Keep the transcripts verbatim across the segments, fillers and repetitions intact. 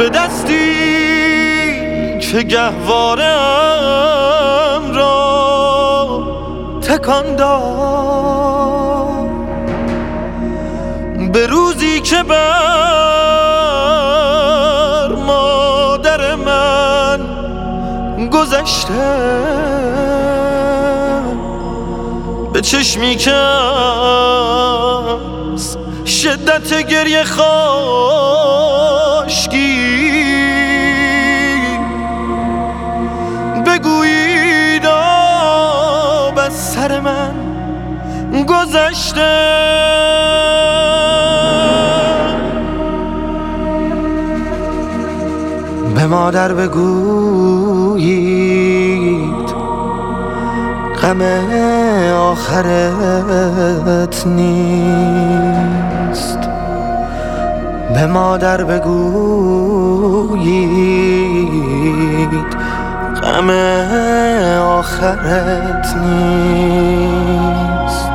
به دستی که گهوارم را تکان داد، به روزی که بر مادر من گذشته، به چشمی که از شدت گریه خاشکی بگویید آب از سر من گذشته. به مادر بگویید غم آخرت نیست، به مادر بگویید غم آخرت نیست.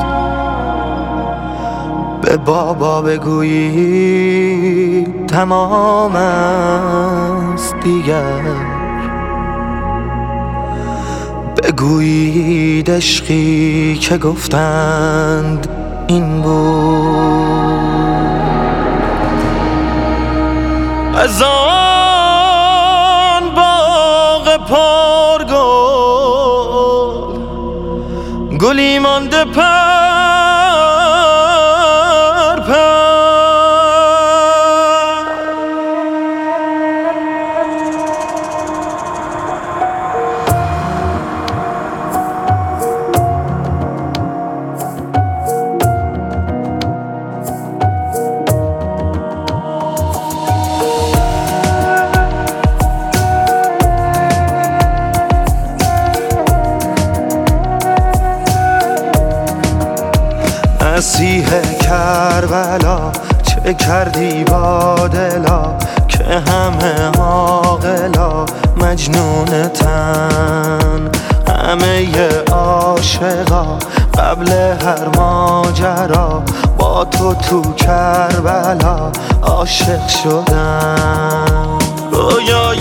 به بابا بگویید تمام است دیگر، بگویید عشقی که گفتند این بود. از آن باغ پرگل گلی مانده پر پر، مسیح کربلا چه کردی با دلا که همه عاقلا مجنون تن، همه عاشقا قبل هر ماجرا با تو تو کربلا عاشق شدن. رویای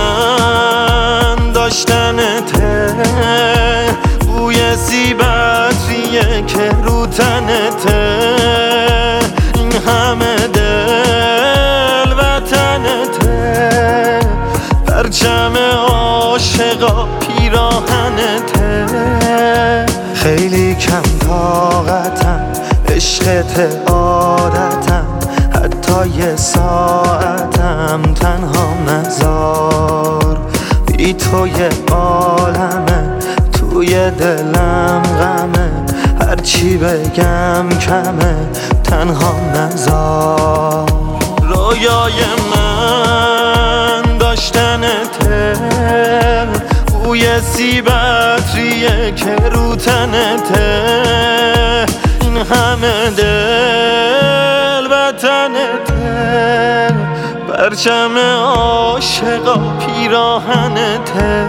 من داشتنته، بوی زیبتریه که رو تنته، این همه دل وطنته، پرچم عاشقا پیراهنته. خیلی کم طاقتم، عشقت عادتم، حتی یه ساعتم تنها نذار. بی تو یه عالمه، توی دلم غمه، هرچی بگم کمه تنها نذار. رویای من داشتنته، بوی سیبتریه که رو تنته، این همه دل وطنته، پرچم عاشقا پیراهنته.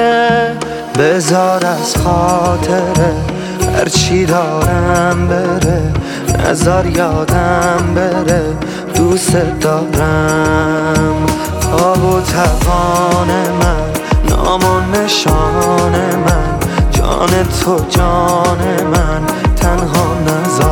بذار از خاطره هرچی دارم بره، نذار یادم بره دوست دارم. تاب و توان من، نام و نشان من، جان تو جان من تنها نذار.